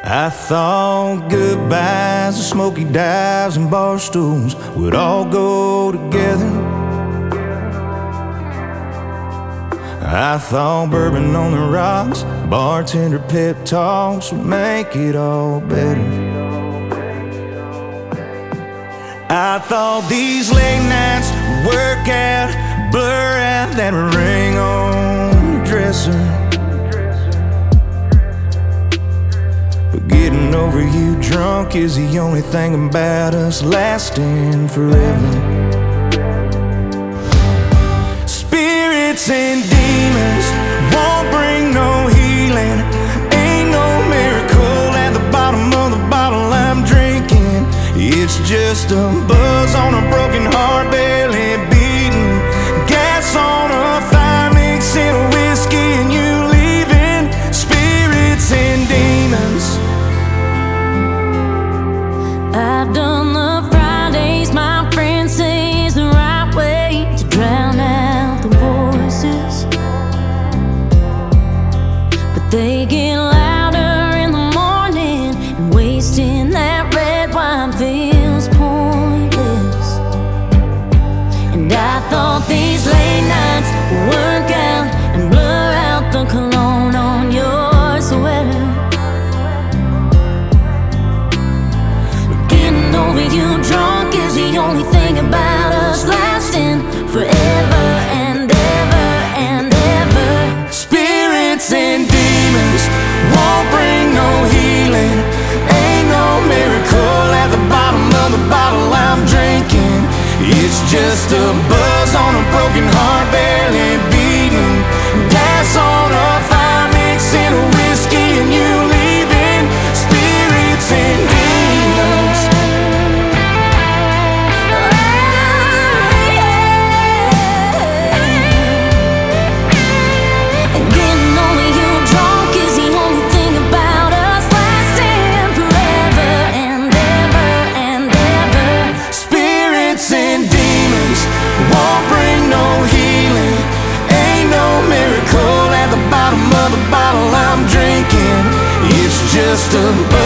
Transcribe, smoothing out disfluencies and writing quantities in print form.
I thought goodbyes and smoky dives and bar stools would all go together. I thought bourbon on the rocks, bartender pep talks would make it all better. I thought these late nights would work out, blur out that ring on the dresser. But getting over you drunk is the only thing about us lasting forever. Spirits and demons won't bring no healing. Ain't no miracle at the bottom of the bottle I'm drinking. It's just a buzz on a broken heart, barely beating. Gas on a fire, mixing a whiskey and you leaving. Spirits and demons. I've done the Fridays my friends say is the right way to drown out the voices, but they get louder in the morning, and wasting that red wine feels pointless. And I thought these late nights would work out and blur out the cologne on your sweater. Over you drunk is the only thing about us lasting forever and ever and ever. Spirits and demons won't bring no healing. Ain't no miracle at the bottom of the bottle I'm drinking. It's just a buzz on a broken heart, barely beating. Gas on a fire, mixing a whiskey and you leaving. Spirits and demons. Just a